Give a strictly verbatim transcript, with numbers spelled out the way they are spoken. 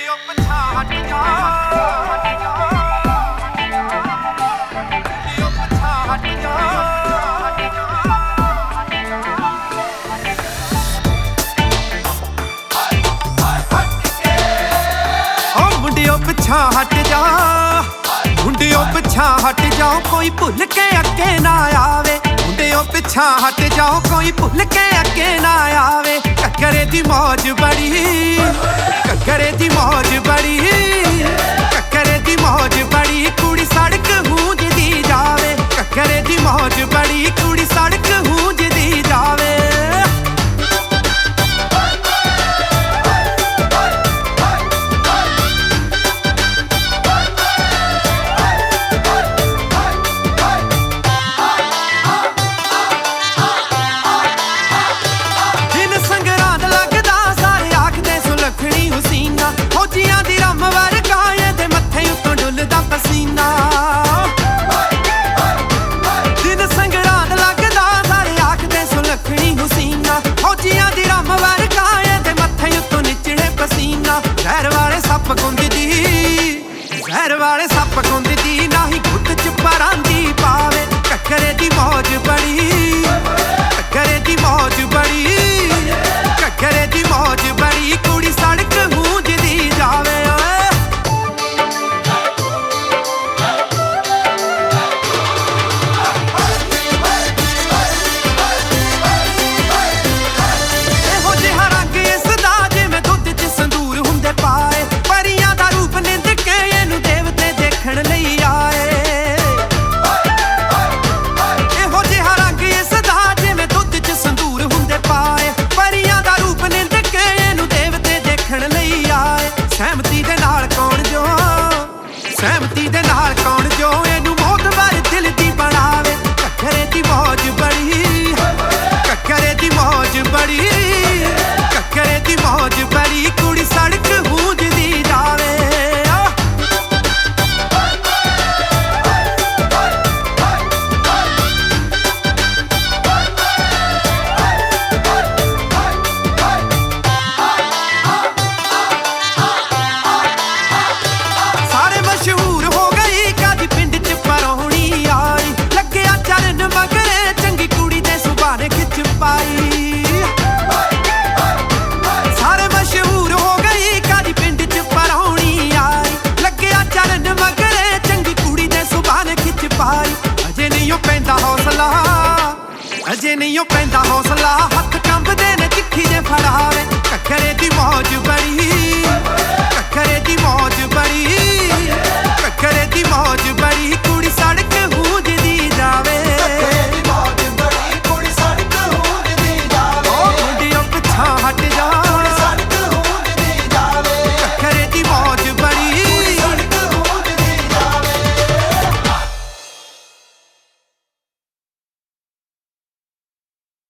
ਮੁੰਡਿਓ ਪਿਛਾਂ ਹਟ ਜਾ ਮੁੰਡਿਓ ਪਿਛਾਂ ਹਟ ਜਾ ਓ ਮੁੰਡਿਓ ਪਿਛਾਂ ਹਟ ਜਾ ਮੁੰਡਿਓ ਪਿਛਾਂ ਹਟ ਜਾਓ ਕੋਈ ਭੁੱਲ ਕੇ ਅੱਗੇ ਨਾ ਆਵੇ ਮੁੰਡਿਓ ਪਿਛਾਂ ਹਟ ਜਾਓ ਕੋਈ ਭੁੱਲ ਕੇ ਅੱਗੇ ਨਾ ਆਵੇ ਘੱਗਰੇ ਦੀ ਮੌਜ ਬੜੀ ਘੱਗਰੇ ਦੀ ਮੌਜ ਬੜੀ ਘੱਗਰੇ ਦੀ ਮੌਜ ਬੜੀ ਕੁੜੀ ਸੜਕ ਹੂੰਜਦੀ ਜਾਵੇ ਘੱਗਰੇ ਦੀ ਮੌਜ ਬੜੀ ਕੁੜੀ ਸੜਕ ਹੂੰਜਦੀ ਜਾਵੇ ਫੌਜੀਆਂ ਦੀ ਰੰਮ ਵਰਗਾਏ ਦੇ ਮੱਥੇ ਉੱਤੋਂ ਡੁੱਲਦਾ ਪਸੀਨਾ ਦਿਨ ਸੰਗਰਾਂਦ ਲੱਗਦਾ ਸਾਰੇ ਆਖਦੇ ਸੁਲੱਖਣੀ ਹੁਸੀਨਾ ਫੌਜੀਆਂ ਦੀ ਰੰਮ ਵਰਗਾਏ ਦੇ ਮੱਥੇ ਉੱਤੋਂ ਨਿਚੜੇ ਪਸੀਨਾ ਜ਼ਹਿਰ ਵਾਲੇ ਸੱਪ ਗੁੰਦਦੀ ਜ਼ਹਿਰ ਵਾਲੇ ਸੱਪ ਗੁੰਦਦੀ ਨਾਹੀਂ ਗੁੱਤ ਚ ਪਰਾਂਦੀ ਪਾਵੇ ਘੱਗਰੇ ਦੀ ਮੌਜ ਬੜੀ ਘੱਗਰੇ ਦੀ ਮੌਜ ਬੜੀ ਘੱਗਰੇ ਦੀ ਮੌਜ ਬੜੀ ਕੁੜੀ ਸੜਕ ਹੂੰਜਦੀ ਜਾਵੇ ਓਏ ਇਹੋ ਜਿਹਾ ਰੰਗ ਇਸ ਦਾ ਜਿਵੇਂ ਦੁੱਧ ਚ ਸੰਦੂਰ ਹੁੰਦੇ ਪਾਏ ਪਰੀਆਂ ਦਾ ਰੂਪ ਨਿੰਦ ਕੇ ਇਹਨੂੰ ਦੇਵਤੇ ਦੇਖਣ ਲਈ ਆਏ ਇਹੋ ਜਿਹਾ ਰੰਗ ਇਸ ਦਾ ਜਿਵੇਂ ਦੁੱਧ ਚ ਸੰਦੂਰ ਹੁੰਦੇ ਪਾਏ ਪਰੀਆਂ ਦਾ ਰੂਪ ਨਿੰਦ ਕੇ ਇਹਨੂੰ ਦੇਵਤੇ ਦੇਖਣ ਲਈ ਆਏ ਸਹਿਮਤੀ ਦੇ ਨਾਲ ਕੌਣ ਜੋ ਸਹਿਮਤੀ ਦੇ ਨਾਲ ਕੌਣ ਜੋ ਇਹਨੂੰ ਮੋਤਬਰ ਦਿਲ ਦੀ ਬਣਾਵੇ ਘੱਗਰੇ ਦੀ ਮੌਜ ਬੜੀ ਘੱਗਰੇ ਦੀ ਮੌਜ ਬੜੀ ਘੱਗਰੇ ਦੀ ਮੌਜ ਬੜੀ ਕੁੜੀ ਸੜਕ ਹੂੰਜਦੀ ਜਾਵੇ ਸਾਰੇ ਮਸ਼ਹੂਰ ਹੋ ਗਈ ਕਾਦੀ ਪਿੰਡ ਚ ਪਰਾਉਣੀ ਆਈ ਲੱਗਿਆ ਚਰਨ ਮਗਰੇ ਚੰਗੀ ਕੁੜੀ ਦੇ ਸੁਭਾਅ ਨੇ ਖਿੱਚ ਪਾਈ ਅਜੇ ਨਹੀਂ ਉਹ ਪੈਂਦਾ ਹੌਸਲਾ ਅਜੇ ਨਹੀਂ ਉਹ ਪੈਂਦਾ ਹੌਸਲਾ ਹੱਥ ਕੰਬਦੇ ਨੇ ਚਿੱਠੀ ਦੇ ਫੜਾਵੇ ਘੱਗਰੇ ਦੀ